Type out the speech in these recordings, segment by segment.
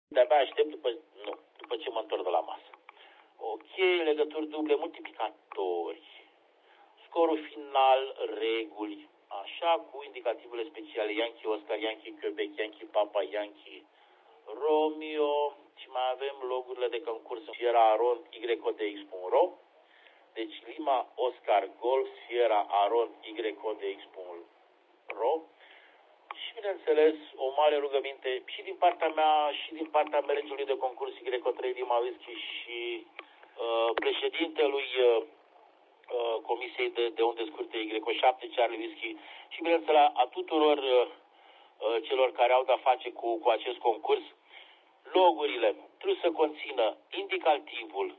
De-abia aștept după ce mă întorc de la masă. Ok, legături duble, multiplicatori. Scorul final, reguli. Așa, cu indicativele speciale Yankee Oscar, Yankee Quebec, Yankee Papa, Yankee Romeo. Și mai avem logurile de concurs Sierra Aron YDX.ro. Deci Lima Oscar Golf Sierra Aron YDX.ro. Și bineînțeles, o mare rugăminte și din partea mea și din partea managerului de concurs Y3 Lima Whisky și președintelui Comisiei de unde scurte Y7 Charlie Whisky și bineînțeles a tuturor celor care au de-a face cu acest concurs. Logurile trebuie să conțină indicativul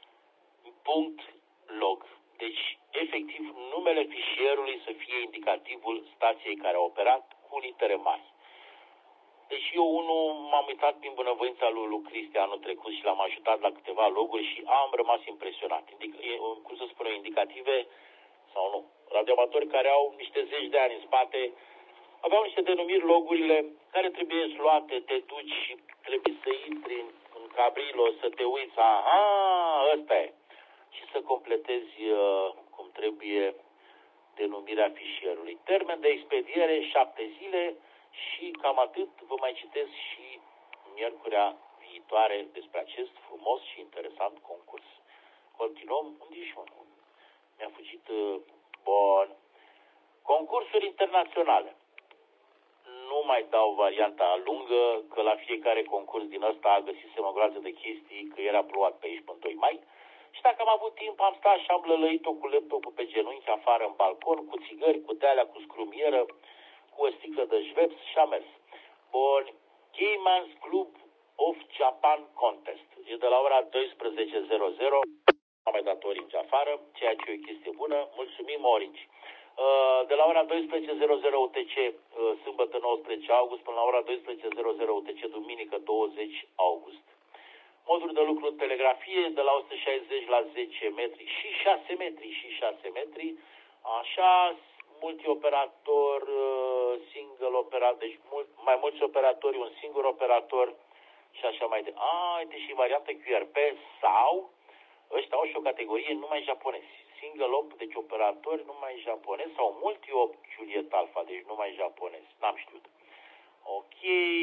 .log. Deci, efectiv, numele fișierului să fie indicativul stației care a operat cu litere mari. Deci eu m-am uitat prin bunăvoința lui Cristian anul trecut și l-am ajutat la câteva loguri și am rămas impresionat. Cum să spun, indicative sau nu. Radioamatori care au niște zeci de ani în spate aveau niște denumiri logurile care trebuie luate, te duci și trebuie să intri în Cabrilo, să te uiți, aha, ăsta e. Și să completezi cum trebuie denumirea fișierului. Termen de expediere 7 zile și cam atât. Vă mai citesc și miercurea viitoare despre acest frumos și interesant concurs. Continuăm. Unde ești, mă? Mi-a fugit. Bun. Concursuri internaționale. Nu mai dau varianta lungă, că la fiecare concurs din ăsta găsisem o groază de chestii, că era plouat pe aici până 2 mai. Și dacă am avut timp, am stat și am lălăit-o cu laptopul pe genunchi afară în balcon, cu țigări, cu tealea, cu scrumieră, cu o sticlă de Schweppes și am mers. Bun. Cayman's Club of Japan Contest. E de la ora 12:00. Am mai dat Orange afară, ceea ce e o chestie bună. Mulțumim, Orange. De la ora 12:00 UTC, sâmbătă 19 august, până la ora 12:00 UTC, duminică 20 august. Moduri de lucru în telegrafie, de la 160 la 10 metri și 6 metri, așa, multioperator, single operator, deci mai mulți operatori, un singur operator și așa mai departe. Uite și variantă QRP sau, ăștia au și o categorie numai japonezi. Single op, deci operatori numai japonezi sau multi-op Juliet Alpha, deci numai japonezi. N-am știut. Ok,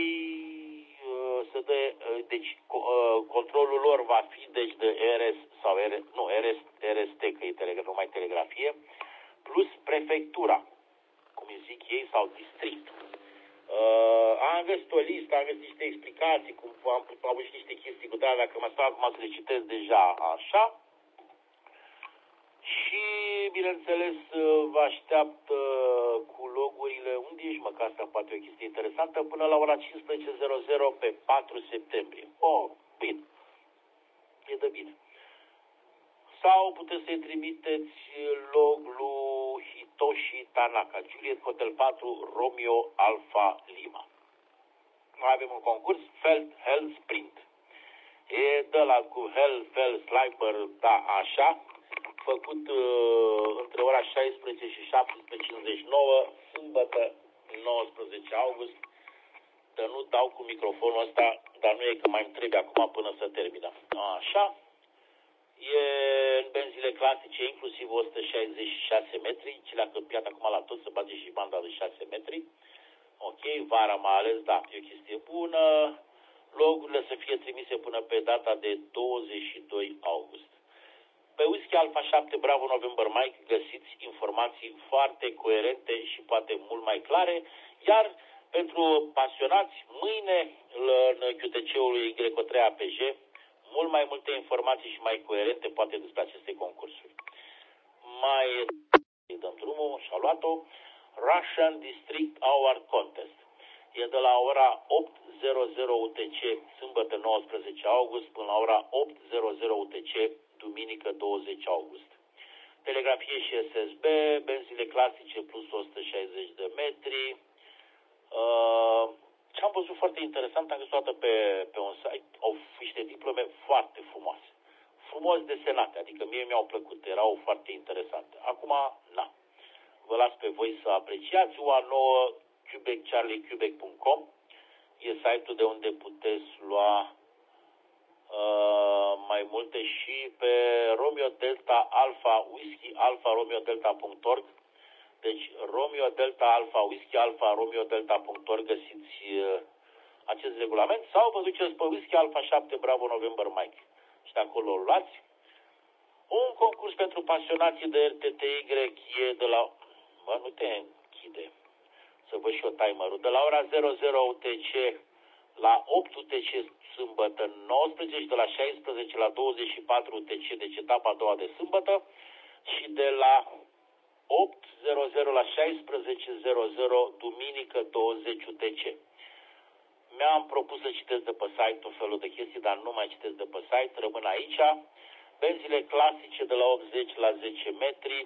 deci controlul lor va fi deci de RS sau RST, că e numai telegrafie, plus prefectura, cum îi zic ei, sau district. Am găsit o listă, am găsit niște explicații, cum am avut și niște chestii cu tale, dacă mă stau acum să le citesc deja așa. Și, bineînțeles, vă așteaptă cu logurile. Unde ești, mă, că asta poate e o chestie interesantă, până la ora 15:00 pe 4 septembrie. Bine. E de bine. Sau puteți să-i trimiteți log lui Hitoshi Tanaka, Juliet Hotel 4, Romeo Alpha Lima. Mai avem un concurs, Hell Sprint. E de la cu Hell Sniper, da, așa, făcut între ora 16 și 17:59, sâmbătă 19 august. Dar nu dau cu microfonul ăsta, dar nu e că mai îmi trebuie acum până să termină. Așa. E în benzile clasice, inclusiv 166 metri, ce le-a căpiat acum la tot, să bage și banda de 6 metri. Ok, vara mai ales, da, e o chestie bună. Logurile să fie trimise până pe data de 22 august. Pe Whisky Alpha 7 Bravo November Mike găsiți informații foarte coerente și poate mult mai clare, iar pentru pasionați, mâine în QTC-ul Y3 APJ, mult mai multe informații și mai coerente poate despre aceste concursuri. Mai dăm drumul și-a luat-o. Russian District Hour Contest. E de la ora 8:00 UTC, sâmbătă 19 august, până la ora 8:00 UTC, duminică 20 august. Telegrafie și SSB, benzile clasice plus 160 de metri. Ce am văzut foarte interesant, am găsit o dată pe un site, au niște diplome foarte frumoase. Frumos desenate, adică mie mi-au plăcut, erau foarte interesante. Acum, na. Vă las pe voi să apreciați. UA9 QuebecCharlieQuebec.com e site-ul de unde puteți lua mai multe și pe Romeo Delta Alpha Whisky Alpha Romeo Delta.org. Deci Romeo Delta Alpha Whisky Alpha Romeo Delta.org găsiți acest regulament sau vă duceți pe Whisky Alpha 7 Bravo November Mike și de acolo îl luați. Un concurs pentru pasionații de RTTY e de la... Bă, nu te închide. Să văd și eu timerul. De la ora 00 UTC la 8 UTC sâmbătă 19 și de la 16 la 24 UTC, deci etapa a doua de sâmbătă, și de la 8.00 la 16.00 duminică 20 UTC. Mi-am propus să citesc de pe site tot felul de chestii, dar nu mai citesc de pe site, rămân aici. Benzile clasice de la 80 la 10 metri.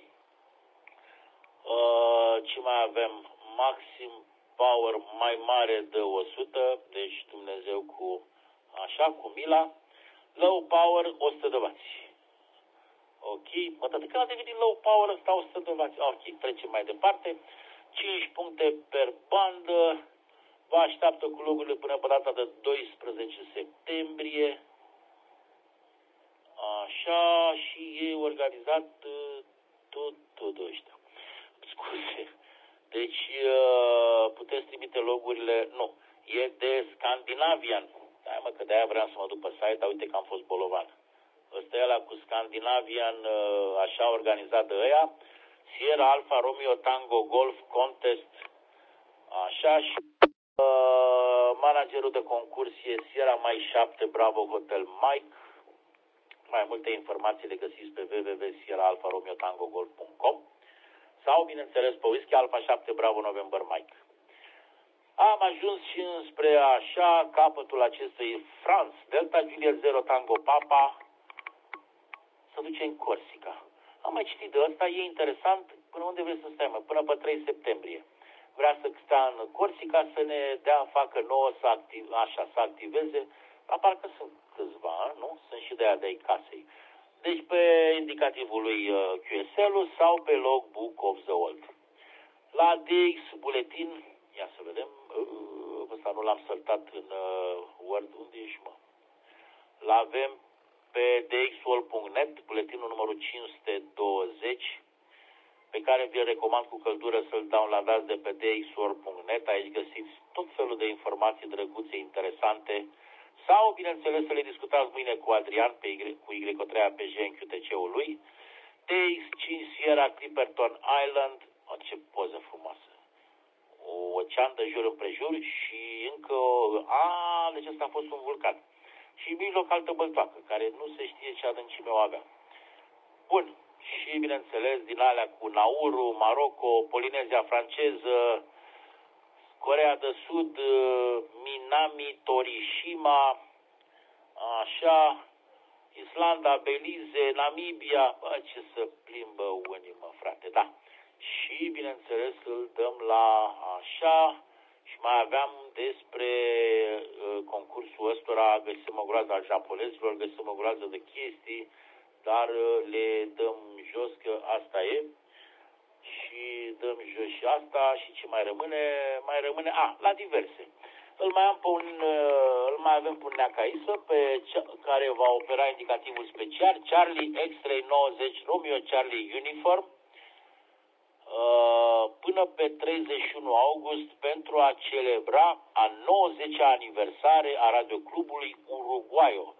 Ce mai avem? Maxim power mai mare de 100, deci Dumnezeu cu așa, cu mila. Low power 100 de W. Ok, mă, de când a devenit low power ăsta 100 de W? Ok, trecem mai departe. 5 puncte per bandă. Vă așteaptă cu logurile până pe data de 12 septembrie. Așa, și e organizat tot ăștia. Scuze. Deci puteți trimite logurile, nu, e de Scandinavian. Hai mă, că de-aia vreau să mă duc pe site, dar uite că am fost bolovan. Ăsta e ăla cu Scandinavian, așa organizat de ăia. Sierra Alpha Romeo Tango Golf Contest. Așa, și managerul de concurs e Sierra Mai 7 Bravo Hotel Mike. Mai multe informații le găsiți pe www.sierraalfaromeotangogolf.com sau, bineînțeles, pe Whisky Alpha 7 Bravo November Mike. Am ajuns și înspre așa capătul acestui France Delta Juliet 0 Tango Papa. Să duce în Corsica. Am mai citit de ăsta, e interesant. Până unde vreți să stai, mă? Până pe 3 septembrie. Vrea să stea în Corsica, să ne dea, facă nouă, să activeze. Dar parcă sunt câțiva, nu? Sunt și de aia de-ai casei. Deci pe indicativul lui QSL-ul sau pe Logbook of the Old. La DX Buletin, ia să vedem, ăsta nu l-am săltat în Word, unde ești, mă? L-avem pe dxworld.net, buletinul numărul 520, pe care vi-l recomand cu căldură să-l downloadați de pe dxworld.net. Aici găsiți tot felul de informații drăguțe, interesante, sau, bineînțeles, să le discutați mâine cu Adrian, cu Y3 PJ în QTC-ul lui. TX5 Sierra Clipperton Island, ce poză frumoasă. O ocean de jur împrejur și încă, deci ăsta a fost un vulcan. Și în mijloc altă băltoacă, care nu se știe ce adâncime o avea. Bun, și bineînțeles din alea cu Nauru, Maroco, Polinezia franceză, Coreea de Sud, Minami, Torishima, așa, Islanda, Belize, Namibia, bă, ce să plimbă unii, mă, frate, da. Și, bineînțeles, îl dăm la așa și mai aveam despre concursul ăstora, găsim o groază al japonezilor, găsim o groază de chestii, dar le dăm jos că asta e. Și dăm jos și asta și ce mai rămâne? Mai rămâne, la diverse. Îl mai avem pe un neacaisă care va opera indicativul special Charlie X-Ray 90 Romeo Charlie Uniform până pe 31 august pentru a celebra a 90-a aniversare a radioclubului Uruguayo.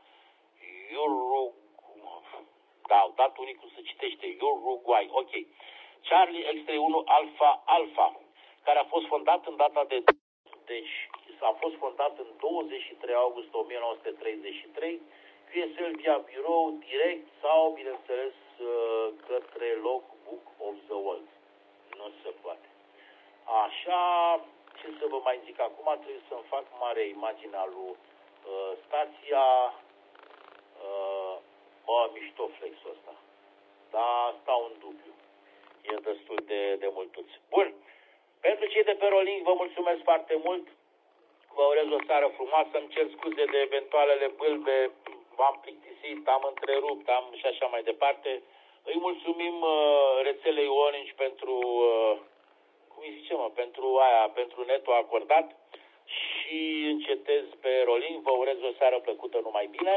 Da, dat unii cum se citește, Uruguay, ok. Charlie X31 Alpha Alpha, care a fost fondat în data de... Deci, a fost fondat în 23 august 1933, QSL via birou, direct sau, bineînțeles, către Logbook of the World. Nu se poate. Așa, ce să vă mai zic acum, trebuie să-mi fac mare imaginea lui stația, mișto flexul ăsta. Dar stau în dubiu. E destul de multuț. Bun. Pentru cei de pe Rolling, vă mulțumesc foarte mult. Vă urez o seară frumoasă. Îmi cer scuze de eventualele bâlbe. V-am plictisit, am întrerupt, și așa mai departe. Îi mulțumim rețelei Orange pentru, pentru netul acordat. și încetez pe rolling. Vă urez o seară plăcută, numai bine.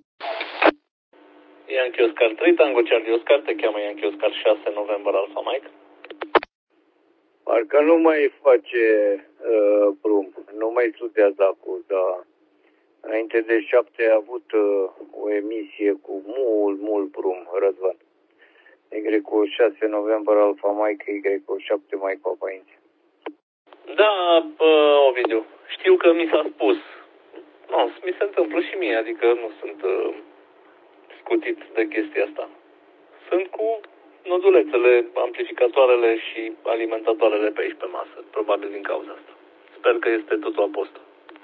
Yankee Oscar 3, Tango Charlie Oscar, te cheamă Yankee Oscar 6, November Alpha Mike. Parcă nu mai face Brum, nu mai studiază acum, dar înainte de 7 a avut o emisie cu mult Brum, Răzvan. Y cu 6 November Alpha Mike, Y cu 7 Mike Papa India. Da, Ovidiu, știu că mi s-a spus. Nu, mi se întâmplă și mie, adică nu sunt scutit de chestia asta. Sunt cu nodulețele, amplificatoarele și alimentatoarele pe aici pe masă, probabil din cauza asta. Sper că este totul apostul.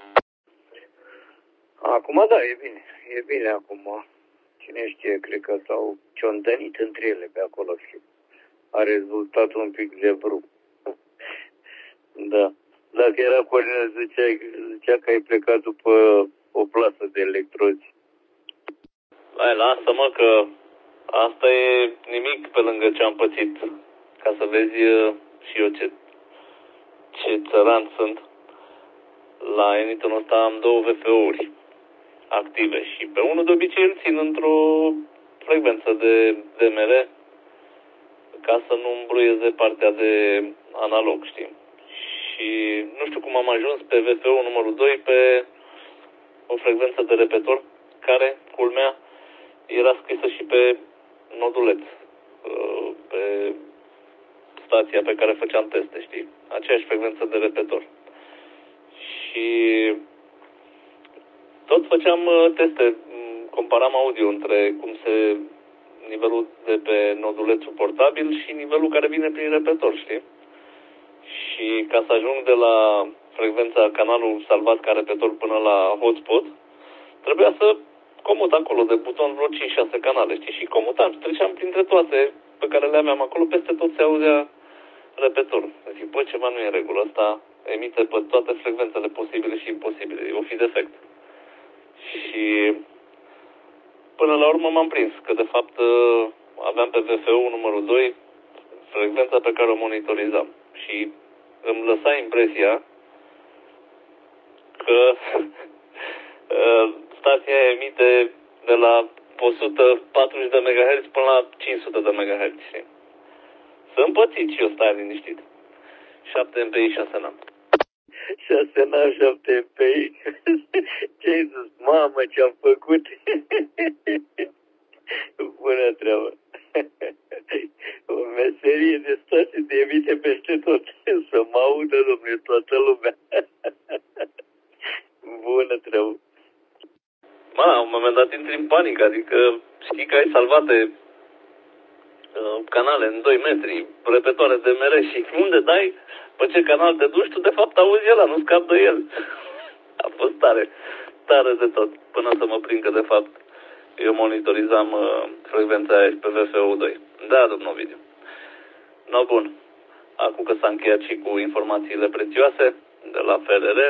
Acum da, e bine acum. Cine știe, cred că s-au ciontănit între ele pe acolo și a rezultat un pic de Brum. Da. Dacă era Cornel, zicea că ai plecat după o plasă de electrozi. Hai, lasă-mă că asta e nimic pe lângă ce am pățit. Ca să vezi și eu ce țăran sunt. La Eniton ăsta am 2 VFO-uri active și pe unul de obicei îl țin într-o frecvență de DMR ca să nu îmbruieze partea de analog, știi? Și nu știu cum am ajuns pe VFO numărul 2 pe o frecvență de repetor care, culmea, era scrisă și pe noduleț, pe stația pe care făceam teste, știi? Aceeași frecvență de repetor. Și tot făceam teste, comparam audio între nivelul de pe nodulețul portabil și nivelul care vine prin repetor, știi? Și ca să ajung de la frecvența canalul salvat ca repetor până la hotspot, trebuia să comut acolo de buton vreo 5-6 canale, știi? Și comutam, treceam printre toate pe care le aveam acolo, peste tot se auzea repetorul. Zic, bă, ceva nu e în regulă, ăsta emite pe toate frecvențele posibile și imposibile, o fi defect. Și până la urmă m-am prins că de fapt aveam pe VFO numărul 2 frecvența pe care o monitorizam și îmi lăsa impresia că stația emite de la 140 de MHz până la 500 de MHz. Să împățit și eu, stai liniștit. 7 MPI, 6 n-am. 6 n-am, 7 MPI. Ce-ai zis? Mamă, ce-am făcut? Bună treabă. O meserie de stație de emite peste tot. Să mă audă, domnule, toată lumea. Bună treabă. La un moment dat intri în panică, adică știi că ai salvate canale în 2 metri, repetoare de mere și unde dai, pe ce canal te duci, tu de fapt auzi ăla, nu scapi de el. A fost tare de tot, până să mă prind că de fapt eu monitorizam frecvența aia pe VFO2. Da, domnul Ovidiu. No, bun. Acum că s-a încheiat și cu informațiile prețioase de la FRR,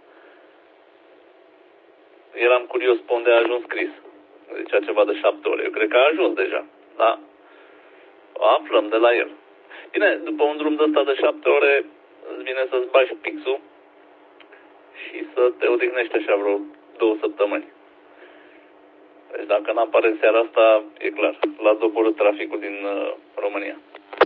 eram curios pe unde a ajuns Chris. Zicea ceva de 7 ore. Eu cred că a ajuns deja. Da? Aflăm de la el. Bine, după un drum de ăsta de 7 ore, îți vine să-ți bagi pixul și să te odihnești așa vreo 2 săptămâni. Deci dacă n-apare în seara asta, e clar, l-a doborât traficul din România.